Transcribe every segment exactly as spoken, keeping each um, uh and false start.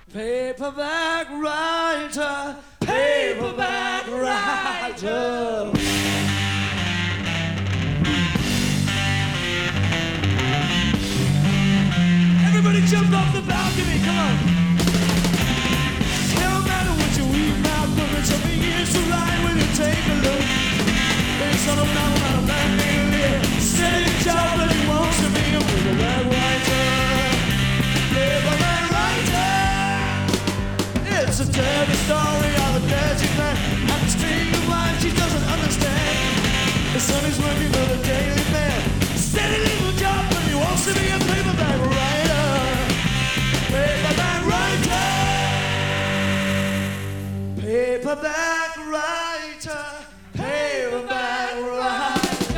Paperback writer, paperback writer. Everybody jump off the balcony, come on. No matter what you eat, my brother, something is right when you take a look. It's not a novel, not a man named Lear. Steady job, but he wants to be a paperback writer. Paperback writer. It's a dirty story of a dirty man and his string of wine she doesn't understand. The son is working for the Daily Mail. Steady little job, but he wants to be a paperback writer. Paperback writer. Paperback writer. Paperback writer.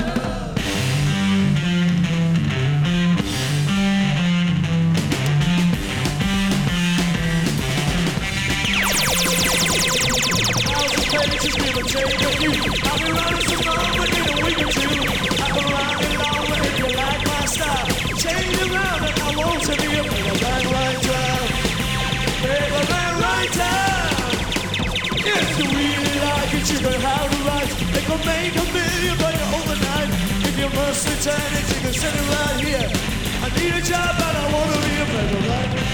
Pages give a take of you. I'll be running some more within a week or two. I've been riding long, but if you like my style, change around and I want to be a paperback writer. Paperback writer. If you really like it, you know how to write. They can make a million by you overnight. If you must return it, you can send it right here. I need a job and I want to be a paperback writer.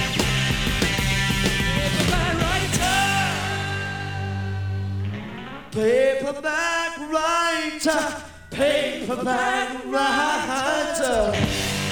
Paperback writer, paperback writer.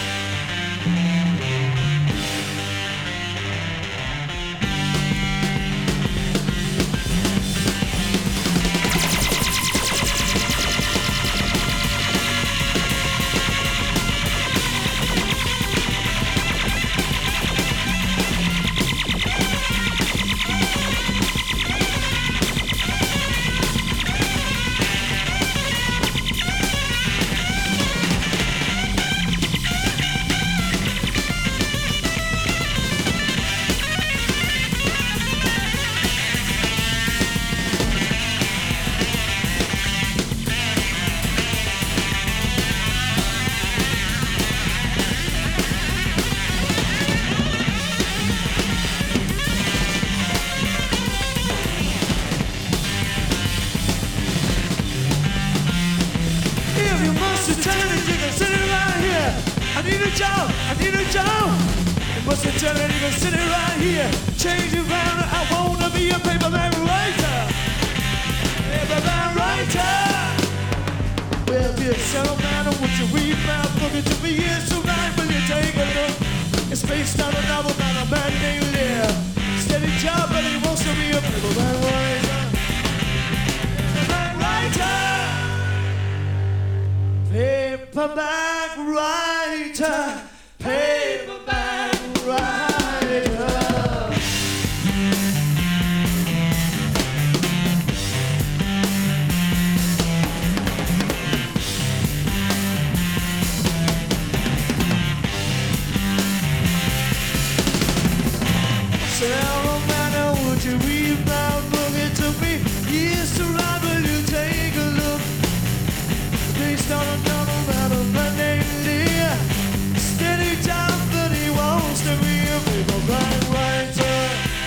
I need a job, I need a job. You must have tell it, you can sit it right here. Change it round, I wanna be a paperback writer. Paperback writer. Well, dear son, matter what you read about, look at to me, it's so right when you take a look. It's based on a novel by a man named Lear. Steady job, but he wants to be a paperback writer. Paperback writer. Paperback writer, paperback writer. So no matter what you read about, look into me. Yes, to right when you take a look. Based on a novel about a man named Lear. Steady job, but he wants to be a paperback writer.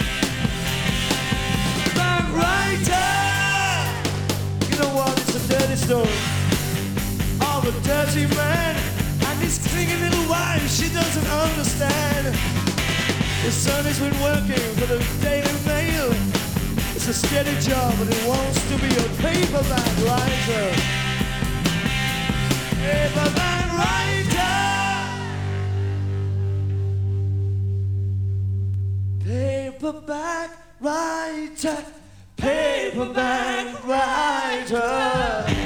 Paperback writer. You know what? It's a dirty story of a dirty man and his clingy little wife. She doesn't understand. His son has been working for the Daily Mail. It's a steady job, but he wants to be a paperback writer. Paperback writer. Paperback writer. Paperback writer.